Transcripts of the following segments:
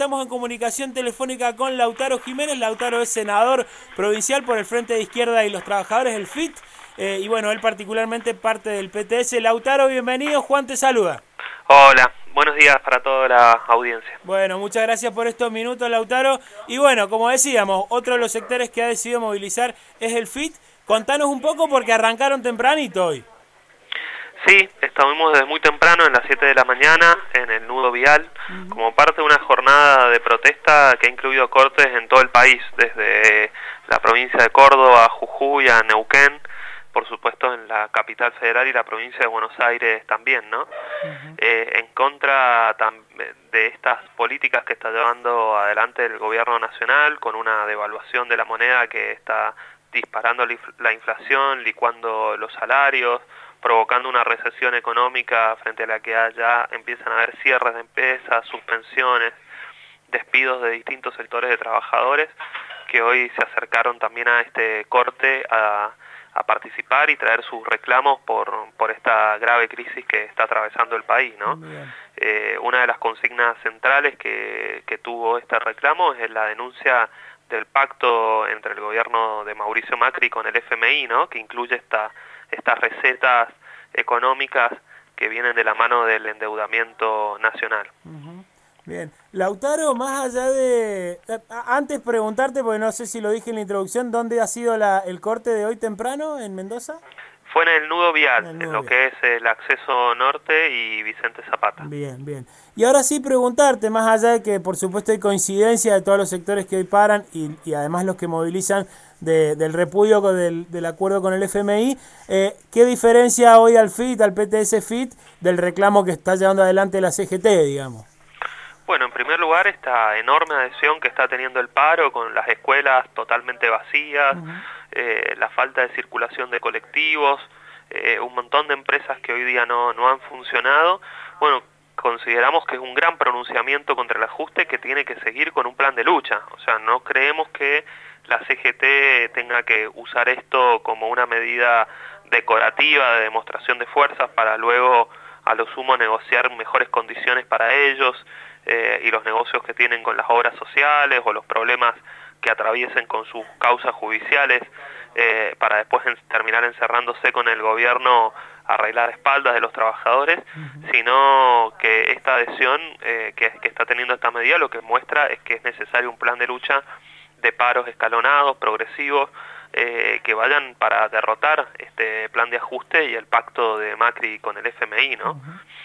Estamos en comunicación telefónica con Lautaro Jiménez. Lautaro es senador provincial por el Frente de Izquierda y los Trabajadores, el FIT. Y bueno, él particularmente parte del PTS. Lautaro, bienvenido. Juan te saluda. Hola, buenos días para toda la audiencia. Bueno, muchas gracias por estos minutos, Lautaro. Y bueno, como decíamos, otro de los sectores que ha decidido movilizar es el FIT. Contanos un poco porque arrancaron tempranito hoy. Sí, estuvimos desde muy temprano, en las 7 de la mañana, en el nudo vial, como parte de una jornada de protesta que ha incluido cortes en todo el país, desde la provincia de Córdoba, Jujuy, a Neuquén, por supuesto en la capital federal y la provincia de Buenos Aires también, ¿no? En contra de estas políticas que está llevando adelante el gobierno nacional, con una devaluación de la moneda que está disparando la inflación, licuando los salarios, provocando una recesión económica frente a la que ya empiezan a haber cierres de empresas, suspensiones, despidos de distintos sectores de trabajadores que hoy se acercaron también a este corte a participar y traer sus reclamos por esta grave crisis que está atravesando el país, ¿no? Una de las consignas centrales que tuvo este reclamo es la denuncia del pacto entre el gobierno de Mauricio Macri con el FMI, ¿no? Que incluye estas recetas económicas que vienen de la mano del endeudamiento nacional. Bien. Lautaro, más allá de... Antes preguntarte, porque no sé si lo dije en la introducción, ¿dónde ha sido el corte de hoy temprano en Mendoza? Fue en el nudo vial, en lo que es el acceso norte y Vicente Zapata. Bien, bien. Y ahora sí preguntarte, más allá de que por supuesto hay coincidencia de todos los sectores que hoy paran y además los que movilizan del repudio del acuerdo con el FMI, ¿qué diferencia hoy al FIT, al PTS FIT, del reclamo que está llevando adelante la CGT, digamos? Bueno, en primer lugar, esta enorme adhesión que está teniendo el paro, con las escuelas totalmente vacías, la falta de circulación de colectivos, un montón de empresas que hoy día no han funcionado. Bueno, consideramos que es un gran pronunciamiento contra el ajuste que tiene que seguir con un plan de lucha. O sea, no creemos que la CGT tenga que usar esto como una medida decorativa de demostración de fuerzas para luego a lo sumo negociar mejores condiciones para ellos y los negocios que tienen con las obras sociales o los problemas que atraviesen con sus causas judiciales para después terminar encerrándose con el gobierno a arreglar espaldas de los trabajadores, sino que esta adhesión que está teniendo esta medida lo que muestra es que es necesario un plan de lucha de paros escalonados, progresivos, que vayan para derrotar este plan de ajuste y el pacto de Macri con el FMI, ¿no?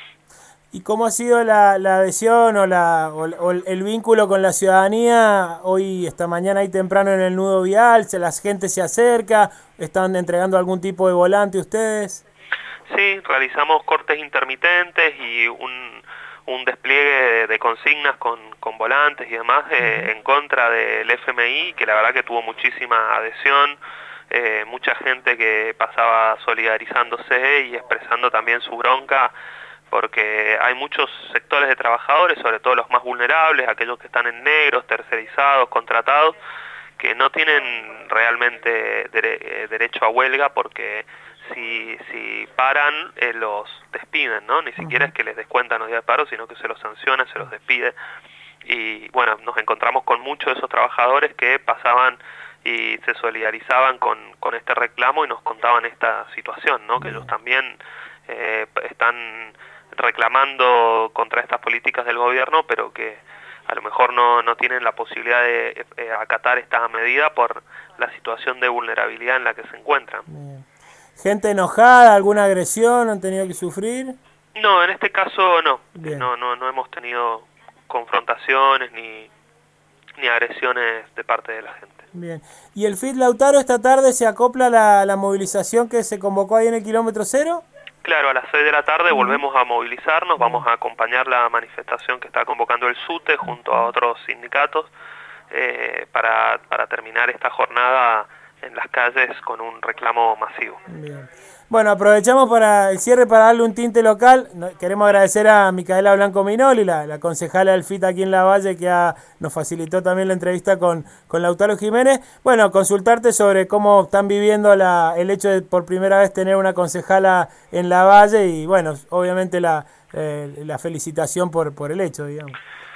¿Y cómo ha sido la adhesión o el vínculo con la ciudadanía hoy, esta mañana y temprano en el nudo vial? ¿La gente se acerca? ¿Están entregando algún tipo de volante ustedes? Sí, realizamos cortes intermitentes y un despliegue de consignas con volantes y demás en contra del FMI, que la verdad que tuvo muchísima adhesión, mucha gente que pasaba solidarizándose y expresando también su bronca, porque hay muchos sectores de trabajadores, sobre todo los más vulnerables, aquellos que están en negros, tercerizados, contratados, que no tienen realmente derecho a huelga porque si paran los despiden, ¿no? Ni siquiera es que les descuentan los días de paro, sino que se los sanciona, se los despide. Y bueno, nos encontramos con muchos de esos trabajadores que pasaban y se solidarizaban con este reclamo y nos contaban esta situación, ¿no? Que ellos también están reclamando contra estas políticas del gobierno, pero que a lo mejor no tienen la posibilidad de acatar esta medida por la situación de vulnerabilidad en la que se encuentran. ¿Gente enojada, alguna agresión han tenido que sufrir? No, en este caso no. No hemos tenido confrontaciones ni agresiones de parte de la gente. Bien. ¿Y el FIT, Lautaro, esta tarde se acopla a la movilización que se convocó ahí en el kilómetro cero? Claro, a las 6 de la tarde volvemos a movilizarnos, vamos a acompañar la manifestación que está convocando el SUTE junto a otros sindicatos para terminar esta jornada en las calles con un reclamo masivo. Bien. Bueno, aprovechamos para el cierre para darle un tinte local. Queremos agradecer a Micaela Blanco Minoli, la concejala del FIT aquí en La Valle, que nos facilitó también la entrevista con Lautaro Jiménez. Bueno, consultarte sobre cómo están viviendo el hecho de por primera vez tener una concejala en La Valle y bueno, obviamente la felicitación por el hecho, digamos.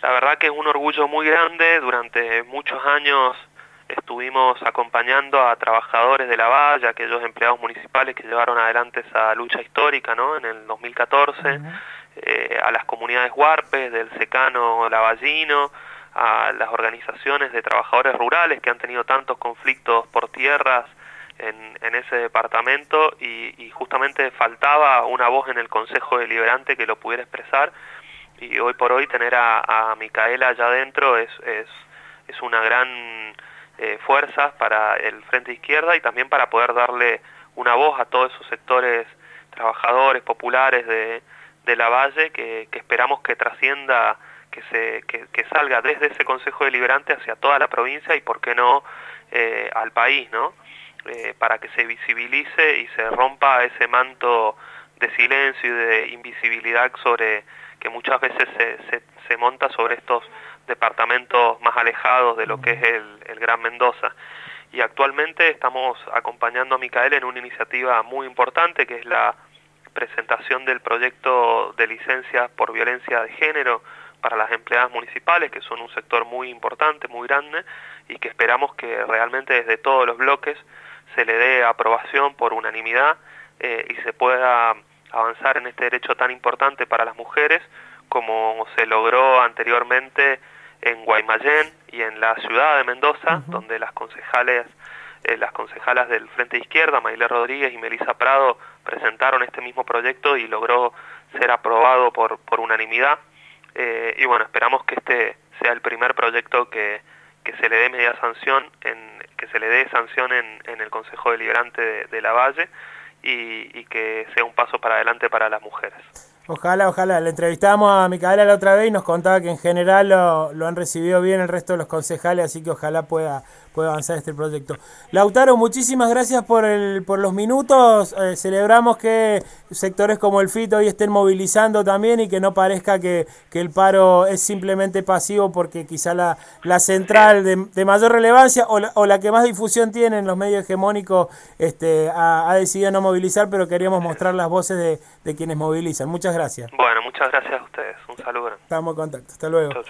La verdad que es un orgullo muy grande. Durante muchos años estuvimos acompañando a trabajadores de la valla, aquellos empleados municipales que llevaron adelante esa lucha histórica, ¿no? En el 2014, a las comunidades huarpes del secano lavallino, a las organizaciones de trabajadores rurales que han tenido tantos conflictos por tierras en ese departamento, y justamente faltaba una voz en el Consejo Deliberante que lo pudiera expresar, y hoy por hoy tener a Micaela allá adentro es una gran fuerza para el Frente Izquierda, y también para poder darle una voz a todos esos sectores trabajadores, populares de la Valle, que esperamos que trascienda, que salga desde ese Consejo Deliberante hacia toda la provincia y, por qué no, al país, ¿no? Para que se visibilice y se rompa ese manto de silencio y de invisibilidad que muchas veces se monta sobre estos departamentos más alejados de lo que es el Gran Mendoza. Y actualmente estamos acompañando a Micaela en una iniciativa muy importante, que es la presentación del proyecto de licencias por violencia de género para las empleadas municipales, que son un sector muy importante, muy grande, y que esperamos que realmente desde todos los bloques se le dé aprobación por unanimidad, y se pueda avanzar en este derecho tan importante para las mujeres, como se logró anteriormente en Guaymallén y en la ciudad de Mendoza, donde las concejalas del Frente Izquierda, Maylé Rodríguez y Melissa Prado, presentaron este mismo proyecto y logró ser aprobado por unanimidad. Y bueno, esperamos que este sea el primer proyecto que se le dé media sanción, que se le dé sanción en el Consejo Deliberante de la Valle, y que sea un paso para adelante para las mujeres. Ojalá, ojalá. Le entrevistamos a Micaela la otra vez y nos contaba que en general lo han recibido bien el resto de los concejales, así que ojalá pueda avanzar este proyecto. Lautaro, muchísimas gracias por los minutos. Celebramos que sectores como el FIT hoy estén movilizando también, y que no parezca que el paro es simplemente pasivo, porque quizá la central de mayor relevancia o la que más difusión tiene en los medios hegemónicos ha decidido no movilizar, pero queríamos mostrar las voces de quienes movilizan. Muchas gracias. Bueno, muchas gracias a ustedes. Un saludo. Estamos en contacto. Hasta luego. Chau, chau.